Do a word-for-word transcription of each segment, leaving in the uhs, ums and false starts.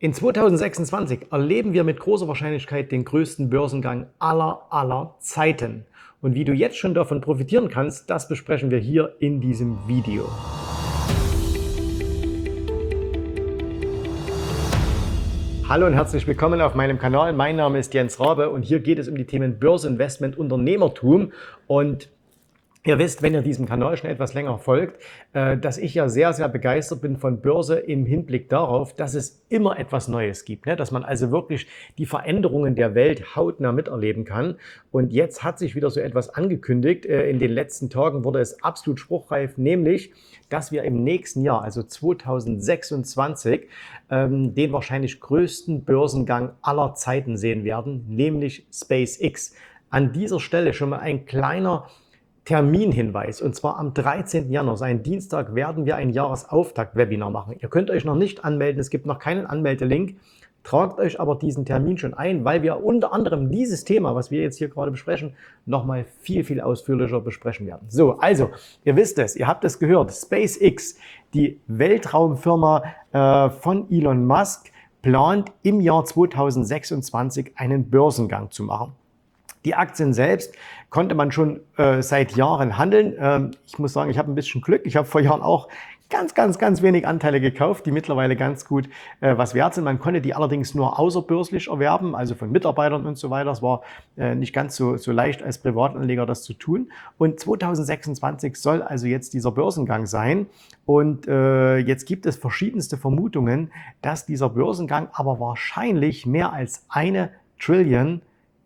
In zweitausendsechsundzwanzig erleben wir mit großer Wahrscheinlichkeit den größten Börsengang aller, aller Zeiten. Und wie du jetzt schon davon profitieren kannst, das besprechen wir hier in diesem Video. Hallo und herzlich willkommen auf meinem Kanal. Mein Name ist Jens Rabe und hier geht es um die Themen Börse, Investment, Unternehmertum. Und ihr wisst, wenn ihr diesem Kanal schon etwas länger folgt, dass ich ja sehr, sehr begeistert bin von Börse im Hinblick darauf, dass es immer etwas Neues gibt, ne? Dass man also wirklich die Veränderungen der Welt hautnah miterleben kann. Und jetzt hat sich wieder so etwas angekündigt. In den letzten Tagen wurde es absolut spruchreif, nämlich, dass wir im nächsten Jahr, also zweitausendsechsundzwanzig, den wahrscheinlich größten Börsengang aller Zeiten sehen werden, nämlich SpaceX. An dieser Stelle schon mal ein kleiner Terminhinweis, und zwar am dreizehnten Januar, sein Dienstag, werden wir ein Jahresauftakt-Webinar machen. Ihr könnt euch noch nicht anmelden, es gibt noch keinen Anmeldelink. Tragt euch aber diesen Termin schon ein, weil wir unter anderem dieses Thema, was wir jetzt hier gerade besprechen, nochmal viel, viel ausführlicher besprechen werden. So, also, ihr wisst es, ihr habt es gehört, SpaceX, die Weltraumfirma äh, von Elon Musk, plant im Jahr zweitausendsechsundzwanzig einen Börsengang zu machen. Die Aktien selbst konnte man schon äh, seit Jahren handeln. Ähm, ich muss sagen, ich habe ein bisschen Glück. Ich habe vor Jahren auch ganz, ganz, ganz wenig Anteile gekauft, die mittlerweile ganz gut äh, was wert sind. Man konnte die allerdings nur außerbörslich erwerben, also von Mitarbeitern und so weiter. Es war äh, nicht ganz so, so leicht als Privatanleger das zu tun. Und zweitausendsechsundzwanzig soll also jetzt dieser Börsengang sein. Und äh, jetzt gibt es verschiedenste Vermutungen, dass dieser Börsengang aber wahrscheinlich mehr als eine Trillion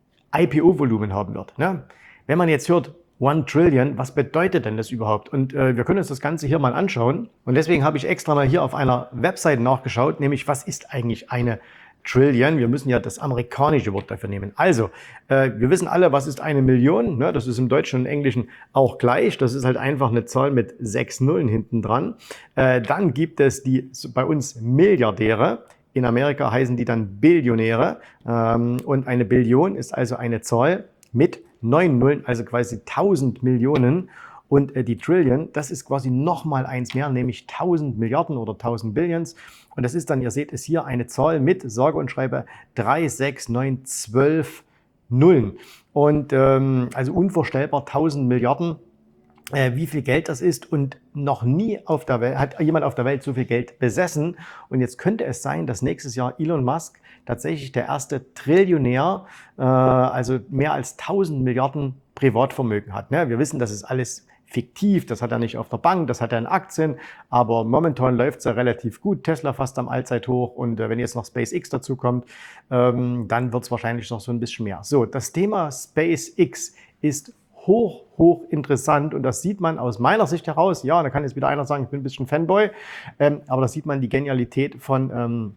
I P O-Volumen haben wird. Ne? Wenn man jetzt hört, One Trillion, was bedeutet denn das überhaupt? Und äh, wir können uns das Ganze hier mal anschauen. Und deswegen habe ich extra mal hier auf einer Webseite nachgeschaut, nämlich was ist eigentlich eine Trillion? Wir müssen ja das amerikanische Wort dafür nehmen. Also, äh, wir wissen alle, was ist eine Million? Ne? Das ist im Deutschen und Englischen auch gleich. Das ist halt einfach eine Zahl mit sechs Nullen hinten dran. Äh, dann gibt es die bei uns Milliardäre. In Amerika heißen die dann Billionäre, ähm, und eine Billion ist also eine Zahl mit neun Nullen, also quasi tausend Millionen. Und äh, die Trillion, das ist quasi nochmal eins mehr, nämlich tausend Milliarden oder tausend Billions. Und das ist dann, ihr seht es hier, eine Zahl mit, sage und schreibe, drei, sechs, neun, zwölf Nullen. Und ähm, also unvorstellbar tausend Milliarden. Wie viel Geld das ist, und noch nie auf der Welt hat jemand auf der Welt so viel Geld besessen. Und jetzt könnte es sein, dass nächstes Jahr Elon Musk tatsächlich der erste Trillionär, äh, also mehr als tausend Milliarden Privatvermögen hat. Ne? Wir wissen, das ist alles fiktiv, das hat er nicht auf der Bank, das hat er in Aktien, aber momentan läuft es ja relativ gut. Tesla fast am Allzeithoch, und äh, wenn jetzt noch SpaceX dazu kommt, ähm, dann wird es wahrscheinlich noch so ein bisschen mehr. So, das Thema SpaceX ist hoch, hoch interessant, und das sieht man aus meiner Sicht heraus. Ja, da kann jetzt wieder einer sagen, ich bin ein bisschen Fanboy, ähm, aber da sieht man die Genialität von, ähm,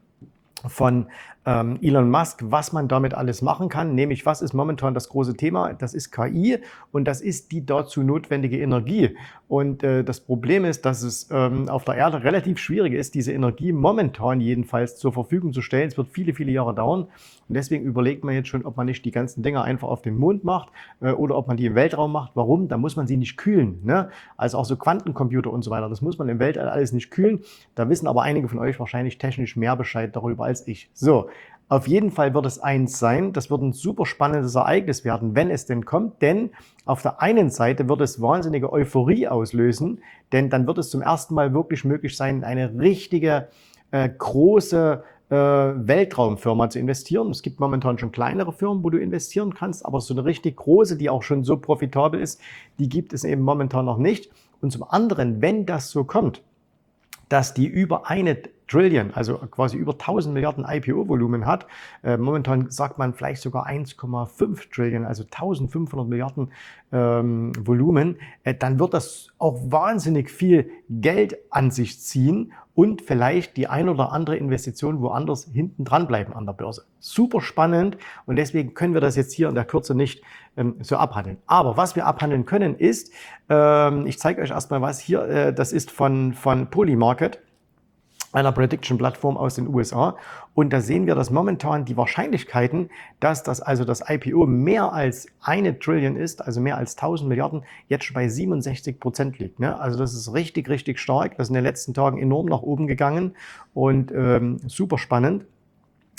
von ähm, Elon Musk, was man damit alles machen kann. Nämlich, was ist momentan das große Thema? Das ist K I, und das ist die dazu notwendige Energie. Und äh, das Problem ist, dass es ähm, auf der Erde relativ schwierig ist, diese Energie momentan jedenfalls zur Verfügung zu stellen. Es wird viele, viele Jahre dauern. Und deswegen überlegt man jetzt schon, ob man nicht die ganzen Dinger einfach auf den Mond macht äh, oder ob man die im Weltraum macht. Warum? Da muss man sie nicht kühlen. Ne? Also auch so Quantencomputer und so weiter. Das muss man im Weltall alles nicht kühlen. Da wissen aber einige von euch wahrscheinlich technisch mehr Bescheid darüber als ich. So. Auf jeden Fall wird es eins sein, das wird ein super spannendes Ereignis werden, wenn es denn kommt, denn auf der einen Seite wird es wahnsinnige Euphorie auslösen, denn dann wird es zum ersten Mal wirklich möglich sein, eine richtige, äh, große äh, Weltraumfirma zu investieren. Es gibt momentan schon kleinere Firmen, wo du investieren kannst, aber so eine richtig große, die auch schon so profitabel ist, die gibt es eben momentan noch nicht. Und zum anderen, wenn das so kommt, dass die über eine Trillion, also quasi über tausend Milliarden I P O-Volumen hat. Äh, momentan sagt man vielleicht sogar eins Komma fünf Trillion, also eintausendfünfhundert Milliarden ähm, Volumen. Äh, dann wird das auch wahnsinnig viel Geld an sich ziehen und vielleicht die ein oder andere Investition woanders hinten dran bleiben an der Börse. Super spannend, und deswegen können wir das jetzt hier in der Kürze nicht ähm, so abhandeln. Aber was wir abhandeln können ist, ähm, ich zeige euch erstmal was hier, äh, das ist von, von Polymarket, einer Prediction-Plattform aus den U S A. Und da sehen wir, dass momentan die Wahrscheinlichkeiten, dass das also das I P O mehr als eine Trillion ist, also mehr als tausend Milliarden, jetzt schon bei siebenundsechzig Prozent liegt. Ne? Also das ist richtig, richtig stark. Das ist in den letzten Tagen enorm nach oben gegangen und ähm, super spannend.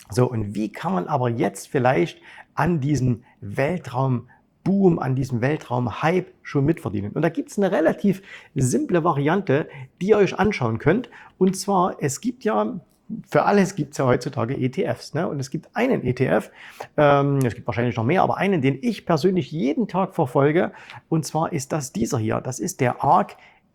So, und wie kann man aber jetzt vielleicht an diesem Weltraumboom, an diesem Weltraum-Hype schon mitverdienen? Und da gibt es eine relativ simple Variante, die ihr euch anschauen könnt. Und zwar, es gibt ja, für alles gibt es ja heutzutage E T Fs. Ne? Und es gibt einen E T F, ähm, es gibt wahrscheinlich noch mehr, aber einen, den ich persönlich jeden Tag verfolge. Und zwar ist das dieser hier. Das ist der ARK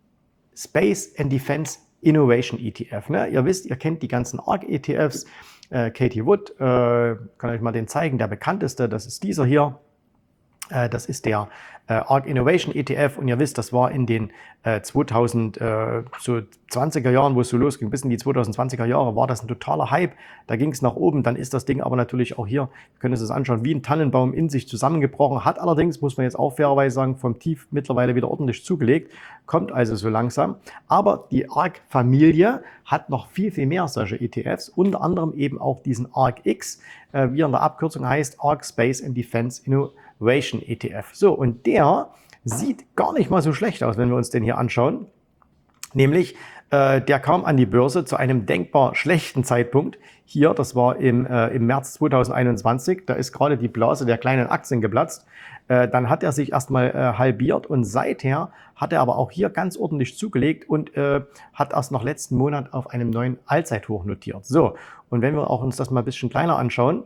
Space and Defense Innovation E T F. Ne? Ihr wisst, ihr kennt die ganzen ARK E T Fs. Äh, Katie Wood, äh, kann euch mal den zeigen, der bekannteste, das ist dieser hier. Äh, das ist der äh, ARK Innovation E T F und ihr wisst, das war in den äh, zweitausendzwanziger Jahren, wo es so losging, bis in die zweitausendzwanziger Jahre, war das ein totaler Hype. Da ging es nach oben, dann ist das Ding aber natürlich auch hier, wir können uns das anschauen, wie ein Tannenbaum in sich zusammengebrochen, hat allerdings, muss man jetzt auch fairerweise sagen, vom Tief mittlerweile wieder ordentlich zugelegt, kommt also so langsam. Aber die ARK-Familie hat noch viel, viel mehr solche E T Fs, unter anderem eben auch diesen ARK-X, äh, wie er in der Abkürzung heißt, ARK Space and Defense Innovation E T F. So, und der sieht gar nicht mal so schlecht aus, wenn wir uns den hier anschauen. Nämlich, äh, der kam an die Börse zu einem denkbar schlechten Zeitpunkt. Hier, das war im, äh, im März zweitausendeinundzwanzig, da ist gerade die Blase der kleinen Aktien geplatzt. Äh, dann hat er sich erstmal äh, halbiert und seither hat er aber auch hier ganz ordentlich zugelegt und äh, hat erst noch letzten Monat auf einem neuen Allzeithoch notiert. So, und wenn wir auch uns das mal ein bisschen kleiner anschauen,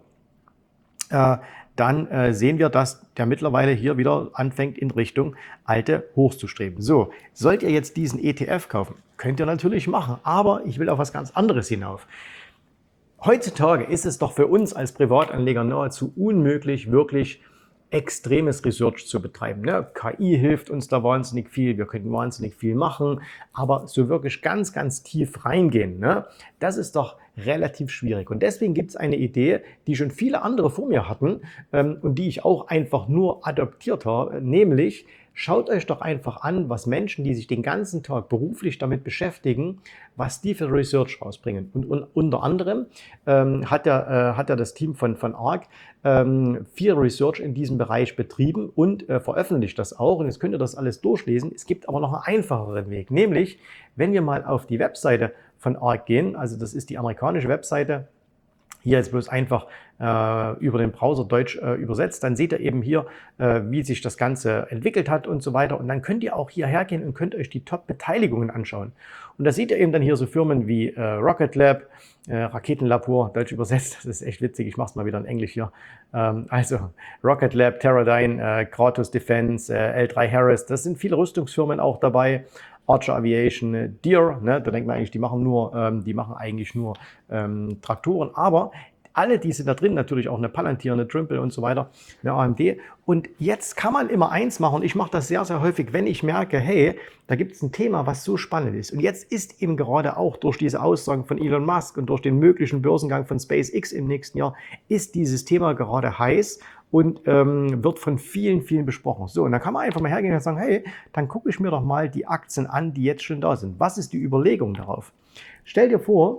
äh, dann äh, sehen wir, dass der mittlerweile hier wieder anfängt, in Richtung alte Hochs zu streben. So, sollt ihr jetzt diesen E T F kaufen? Könnt ihr natürlich machen, aber ich will auf was ganz anderes hinauf. Heutzutage ist es doch für uns als Privatanleger nahezu unmöglich, wirklich extremes Research zu betreiben. Ne? K I hilft uns da wahnsinnig viel, wir könnten wahnsinnig viel machen, aber so wirklich ganz, ganz tief reingehen, ne? Das ist doch relativ schwierig. Und deswegen gibt es eine Idee, die schon viele andere vor mir hatten ähm, und die ich auch einfach nur adoptiert habe, nämlich schaut euch doch einfach an, was Menschen, die sich den ganzen Tag beruflich damit beschäftigen, was die für Research rausbringen. Und, und unter anderem ähm, hat, der, äh, hat er das Team von, von ARK ähm, viel Research in diesem Bereich betrieben und äh, veröffentlicht das auch. Und jetzt könnt ihr das alles durchlesen. Es gibt aber noch einen einfacheren Weg, nämlich wenn wir mal auf die Webseite von ARK gehen, also das ist die amerikanische Webseite, hier jetzt bloß einfach äh, über den Browser Deutsch äh, übersetzt, dann seht ihr eben hier, äh, wie sich das Ganze entwickelt hat und so weiter. Und dann könnt ihr auch hierher gehen und könnt euch die Top-Beteiligungen anschauen. Und da seht ihr eben dann hier so Firmen wie äh, Rocket Lab, äh, Raketenlabor, deutsch übersetzt, das ist echt witzig, ich mache es mal wieder in Englisch hier. Ähm, also Rocket Lab, Teradyne, äh, Kratos Defense, äh, L drei Harris, das sind viele Rüstungsfirmen auch dabei. Archer Aviation, Deere, ne, da denkt man eigentlich, die machen nur, ähm, die machen eigentlich nur ähm, Traktoren, aber alle die sind da drin, natürlich auch eine Palantir, eine Trimble und so weiter, eine A M D. Und jetzt kann man immer eins machen, und ich mache das sehr, sehr häufig, wenn ich merke, hey, da gibt es ein Thema, was so spannend ist. Und jetzt ist eben gerade auch durch diese Aussagen von Elon Musk und durch den möglichen Börsengang von SpaceX im nächsten Jahr, ist dieses Thema gerade heiß und ähm, wird von vielen, vielen besprochen. So, und dann kann man einfach mal hergehen und sagen, hey, dann gucke ich mir doch mal die Aktien an, die jetzt schon da sind. Was ist die Überlegung darauf? Stell dir vor,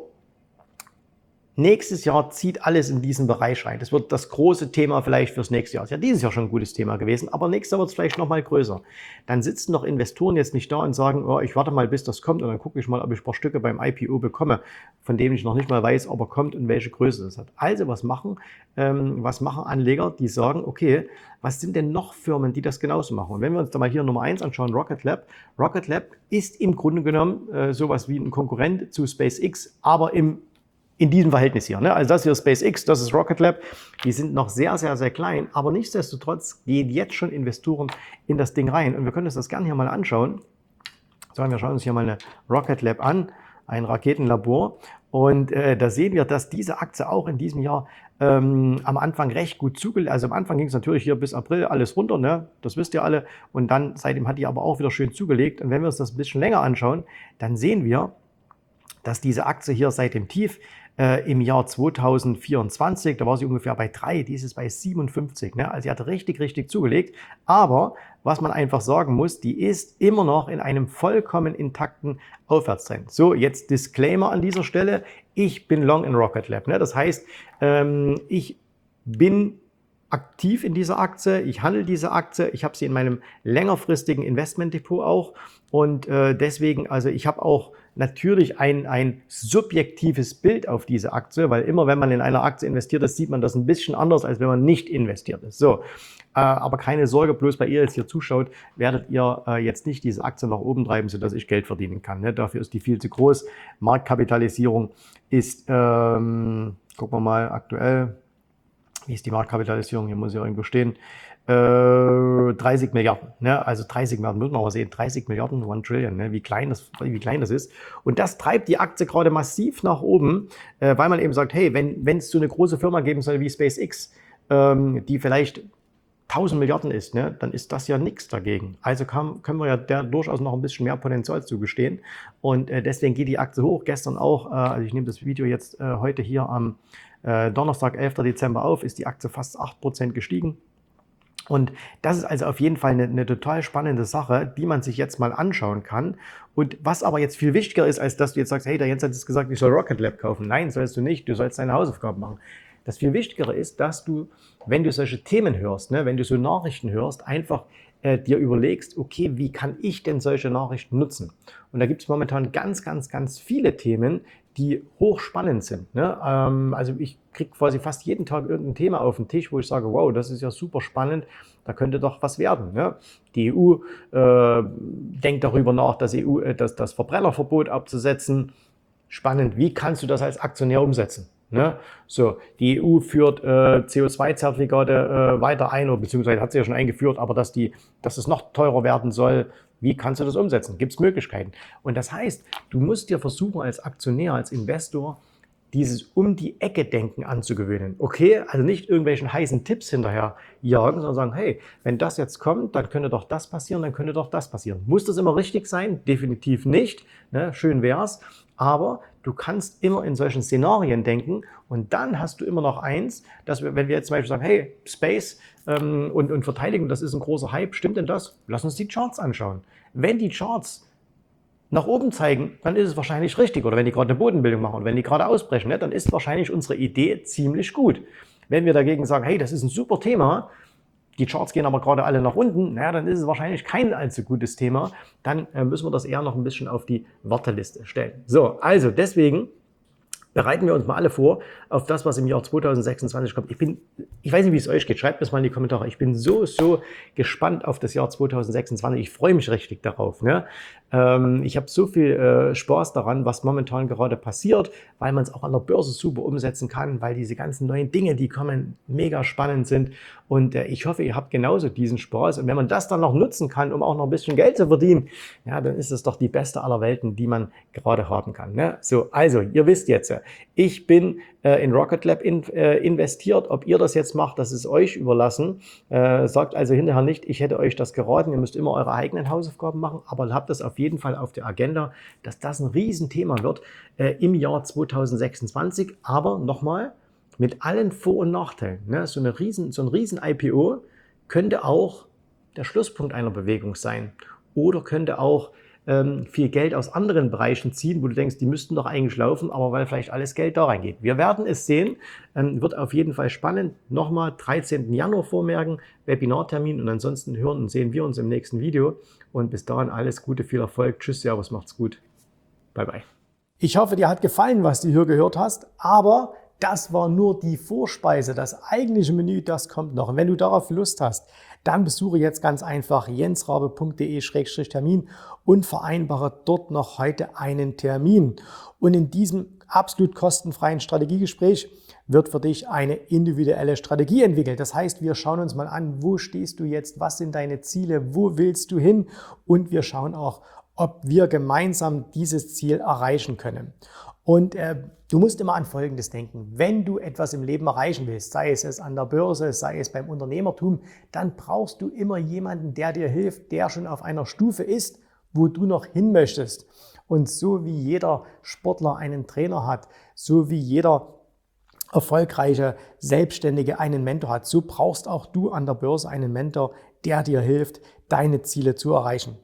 nächstes Jahr zieht alles in diesen Bereich rein. Das wird das große Thema vielleicht fürs nächste Jahr. Das ist ja dieses Jahr schon ein gutes Thema gewesen, aber nächstes Jahr wird es vielleicht noch mal größer. Dann sitzen doch Investoren jetzt nicht da und sagen, oh, ich warte mal, bis das kommt und dann gucke ich mal, ob ich ein paar Stücke beim I P O bekomme, von dem ich noch nicht mal weiß, ob er kommt und welche Größe das hat. Also was machen, ähm, was machen Anleger, die sagen, okay, was sind denn noch Firmen, die das genauso machen? Und wenn wir uns da mal hier Nummer eins anschauen, Rocket Lab. Rocket Lab ist im Grunde genommen äh, sowas wie ein Konkurrent zu SpaceX, aber im in diesem Verhältnis hier. Ne? Also das hier ist SpaceX, das ist Rocket Lab. Die sind noch sehr, sehr, sehr klein, aber nichtsdestotrotz gehen jetzt schon Investoren in das Ding rein. Und wir können uns das gerne hier mal anschauen. So, wir schauen uns hier mal eine Rocket Lab an, ein Raketenlabor. Und äh, da sehen wir, dass diese Aktie auch in diesem Jahr ähm, am Anfang recht gut zugelegt. Also am Anfang ging es natürlich hier bis April alles runter, ne? Das wisst ihr alle. Und dann seitdem hat die aber auch wieder schön zugelegt. Und wenn wir uns das ein bisschen länger anschauen, dann sehen wir, dass diese Aktie hier seit dem Tief äh, im Jahr zweitausendvierundzwanzig, da war sie ungefähr bei drei, die ist jetzt bei siebenundfünfzig. Ne? Also sie hat richtig, richtig zugelegt. Aber was man einfach sagen muss, die ist immer noch in einem vollkommen intakten Aufwärtstrend. So, jetzt Disclaimer an dieser Stelle. Ich bin long in Rocket Lab. Ne? Das heißt, ähm, ich bin aktiv in dieser Aktie, ich handle diese Aktie, ich habe sie in meinem längerfristigen Investmentdepot auch und äh, deswegen, also ich habe auch natürlich ein, ein subjektives Bild auf diese Aktie, weil immer wenn man in einer Aktie investiert ist, sieht man das ein bisschen anders, als wenn man nicht investiert ist. So, äh, aber keine Sorge, bloß weil ihr jetzt hier zuschaut, werdet ihr äh, jetzt nicht diese Aktie nach oben treiben, sodass ich Geld verdienen kann. Ne? Dafür ist die viel zu groß. Marktkapitalisierung ist, ähm, gucken wir mal aktuell, wie ist die Marktkapitalisierung? Hier muss ja irgendwo stehen. Äh, dreißig Milliarden. Ne? Also dreißig Milliarden, muss man aber sehen. dreißig Milliarden, one Trillion, ne? wie, klein das, wie klein das ist. Und das treibt die Aktie gerade massiv nach oben, äh, weil man eben sagt, hey, wenn wenn es so eine große Firma geben soll wie SpaceX, ähm, die vielleicht tausend Milliarden ist, ne, dann ist das ja nichts dagegen. Also kann, können wir ja der durchaus noch ein bisschen mehr Potenzial zugestehen. Und äh, deswegen geht die Aktie hoch. Gestern auch, äh, also ich nehme das Video jetzt äh, heute hier am äh, Donnerstag, elften Dezember auf, ist die Aktie fast acht Prozent gestiegen. Und das ist also auf jeden Fall eine, eine total spannende Sache, die man sich jetzt mal anschauen kann. Und was aber jetzt viel wichtiger ist, als dass du jetzt sagst, hey, der Jens hat jetzt gesagt, ich soll Rocket Lab kaufen. Nein, sollst du nicht. Du sollst deine Hausaufgaben machen. Das viel Wichtigere ist, dass du, wenn du solche Themen hörst, ne, wenn du so Nachrichten hörst, einfach äh, dir überlegst, okay, wie kann ich denn solche Nachrichten nutzen? Und da gibt es momentan ganz, ganz, ganz viele Themen, die hochspannend sind. Ne? Ähm, also ich kriege quasi fast jeden Tag irgendein Thema auf den Tisch, wo ich sage, wow, das ist ja super spannend, da könnte doch was werden. Ne? Die E U äh, denkt darüber nach, das, E U, äh, das, das Verbrennerverbot abzusetzen. Spannend, wie kannst du das als Aktionär umsetzen? Ne? So, die E U führt äh, C O zwei Zertifikate äh, weiter ein, oder beziehungsweise hat sie ja schon eingeführt, aber dass, die, dass es noch teurer werden soll, wie kannst du das umsetzen? Gibt es Möglichkeiten? Und das heißt, du musst dir versuchen, als Aktionär, als Investor, dieses Um-die-Ecke-Denken anzugewöhnen. Okay, also nicht irgendwelchen heißen Tipps hinterher jagen, sondern sagen, hey, wenn das jetzt kommt, dann könnte doch das passieren, dann könnte doch das passieren. Muss das immer richtig sein? Definitiv nicht. Ne? Schön wär's. Aber du kannst immer in solchen Szenarien denken und dann hast du immer noch eins, dass wir, wenn wir jetzt zum Beispiel sagen, hey, Space ähm, und, und Verteidigung, das ist ein großer Hype, stimmt denn das? Lass uns die Charts anschauen. Wenn die Charts nach oben zeigen, dann ist es wahrscheinlich richtig. Oder wenn die gerade eine Bodenbildung machen oder wenn die gerade ausbrechen, ne, dann ist wahrscheinlich unsere Idee ziemlich gut. Wenn wir dagegen sagen, hey, das ist ein super Thema, die Charts gehen aber gerade alle nach unten, naja, dann ist es wahrscheinlich kein allzu gutes Thema. Dann äh, müssen wir das eher noch ein bisschen auf die Warteliste stellen. So, also deswegen bereiten wir uns mal alle vor auf das, was im Jahr zweitausendsechsundzwanzig kommt. Ich bin, ich weiß nicht, wie es euch geht. Schreibt mir das mal in die Kommentare. Ich bin so, so gespannt auf das Jahr zweitausendsechsundzwanzig. Ich freue mich richtig darauf. Ne? Ähm, ich habe so viel äh, Spaß daran, was momentan gerade passiert, weil man es auch an der Börse super umsetzen kann, weil diese ganzen neuen Dinge, die kommen, mega spannend sind. Und äh, ich hoffe, ihr habt genauso diesen Spaß. Und wenn man das dann noch nutzen kann, um auch noch ein bisschen Geld zu verdienen, ja, dann ist es doch die beste aller Welten, die man gerade haben kann. Ne? So, also, ihr wisst jetzt, ich bin äh, in Rocket Lab in, äh, investiert. Ob ihr das jetzt macht, das ist euch überlassen. Äh, sagt also hinterher nicht, ich hätte euch das geraten. Ihr müsst immer eure eigenen Hausaufgaben machen, aber habt das auf jeden Fall auf der Agenda, dass das ein Riesenthema wird äh, im Jahr zweitausendsechsundzwanzig. Aber nochmal, mit allen Vor- und Nachteilen. Ne? So, eine riesen, so ein riesen I P O könnte auch der Schlusspunkt einer Bewegung sein oder könnte auch ähm, viel Geld aus anderen Bereichen ziehen, wo du denkst, die müssten doch eigentlich laufen, aber weil vielleicht alles Geld da reingeht. Wir werden es sehen, ähm, wird auf jeden Fall spannend. Nochmal dreizehnten Januar vormerken, Webinartermin und ansonsten hören und sehen wir uns im nächsten Video und bis dahin alles Gute, viel Erfolg. Tschüss, Servus, macht's gut. Bye, bye. Ich hoffe, dir hat gefallen, was du hier gehört hast, aber das war nur die Vorspeise. Das eigentliche Menü, das kommt noch. Und wenn du darauf Lust hast, dann besuche jetzt ganz einfach jensrabe punkt de Schrägstrich Termin und vereinbare dort noch heute einen Termin. Und in diesem absolut kostenfreien Strategiegespräch wird für dich eine individuelle Strategie entwickelt. Das heißt, wir schauen uns mal an, wo stehst du jetzt, was sind deine Ziele, wo willst du hin und wir schauen auch, ob wir gemeinsam dieses Ziel erreichen können. Und äh, du musst immer an Folgendes denken. Wenn du etwas im Leben erreichen willst, sei es, es an der Börse, sei es beim Unternehmertum, dann brauchst du immer jemanden, der dir hilft, der schon auf einer Stufe ist, wo du noch hin möchtest. Und so wie jeder Sportler einen Trainer hat, so wie jeder erfolgreiche Selbstständige einen Mentor hat, so brauchst auch du an der Börse einen Mentor, der dir hilft, deine Ziele zu erreichen.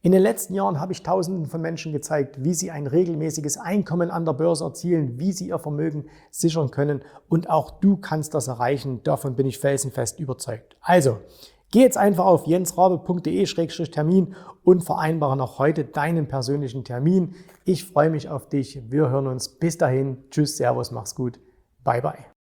In den letzten Jahren habe ich Tausenden von Menschen gezeigt, wie sie ein regelmäßiges Einkommen an der Börse erzielen, wie sie ihr Vermögen sichern können und auch du kannst das erreichen. Davon bin ich felsenfest überzeugt. Also, geh jetzt einfach auf jensrabe punkt de Schrägstrich Termin und vereinbare noch heute deinen persönlichen Termin. Ich freue mich auf dich. Wir hören uns. Bis dahin. Tschüss, Servus, mach's gut. Bye, bye.